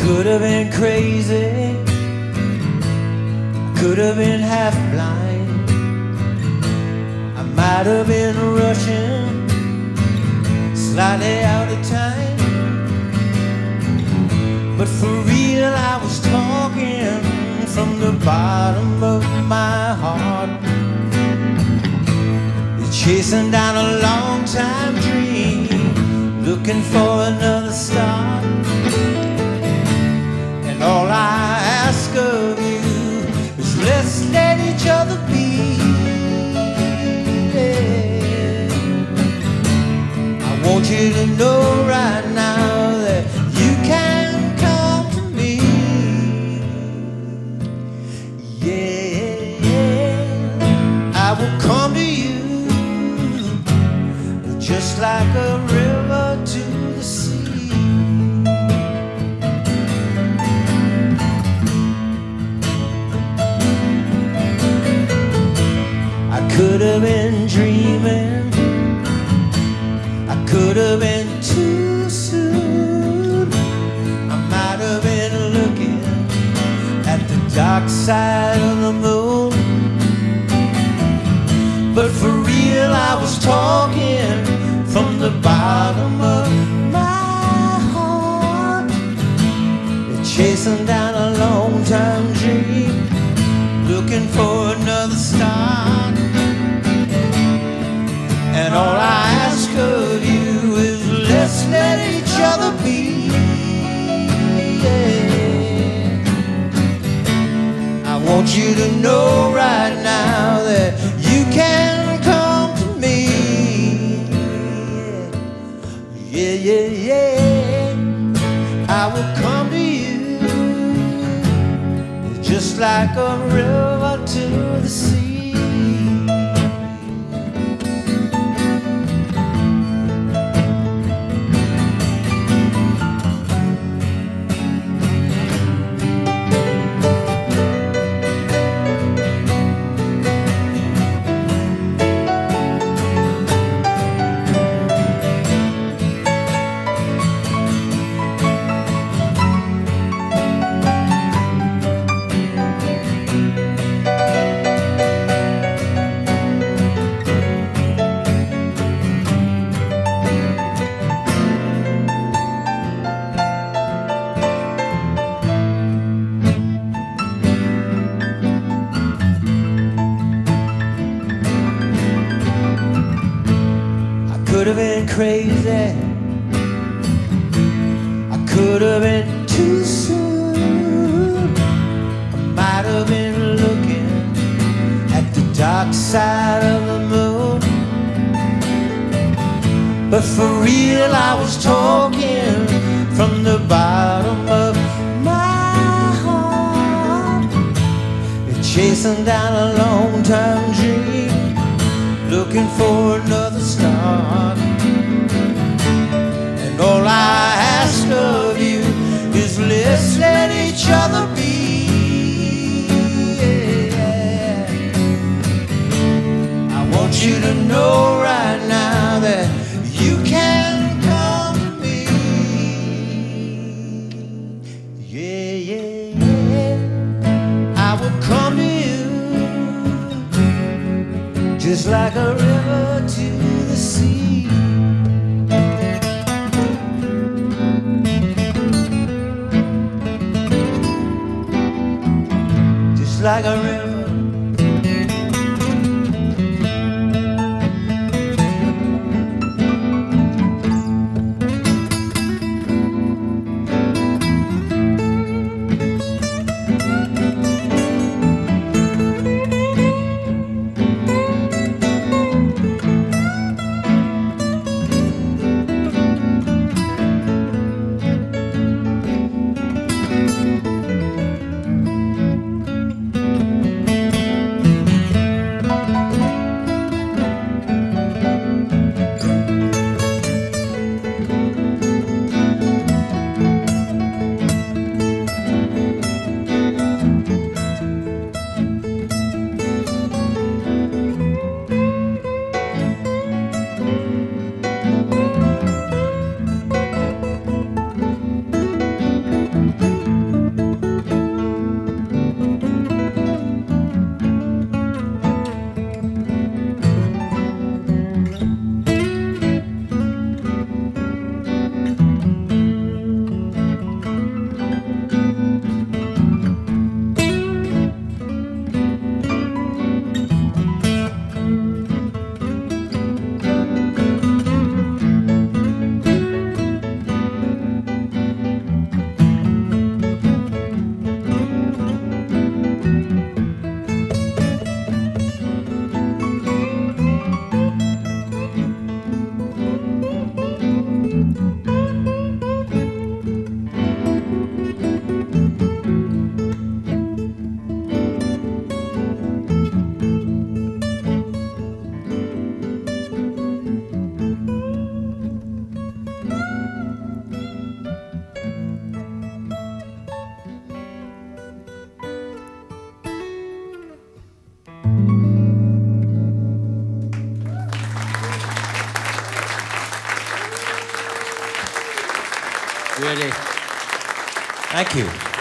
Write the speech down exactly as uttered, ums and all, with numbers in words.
could have been crazy, I could have been half blind, I might have been rushing slightly out of time, but for real I was talking from the bottom of my heart, chasing down a long time dream, looking for another start. And all I ask of you is let's let each other be. Yeah. I want you to know right now that you can come to me. Yeah, I will come to you just like a river to the sea. I could have been dreaming, I could have been too soon, I might have been looking at the dark side of the moon, but for real I was talking from the bottom of my heart, chasing down a long time dream, looking for another start. And all I ask of you is let's let each other be. Yeah. I want you to know right now that you can come to me. Yeah, yeah, yeah, I will come to you just like a river to the sea. Could have been crazy, I could have been too soon, I might have been looking at the dark side of the moon, but for real I was talking from the bottom of my heart, chasing down a long time dream, looking for another start. And all I ask of you is let's let each other be. Yeah. I want you to know right now that you can come to me. Yeah, yeah, yeah, I will come to you just like a river to the sea. Just like a river. Really. Thank you.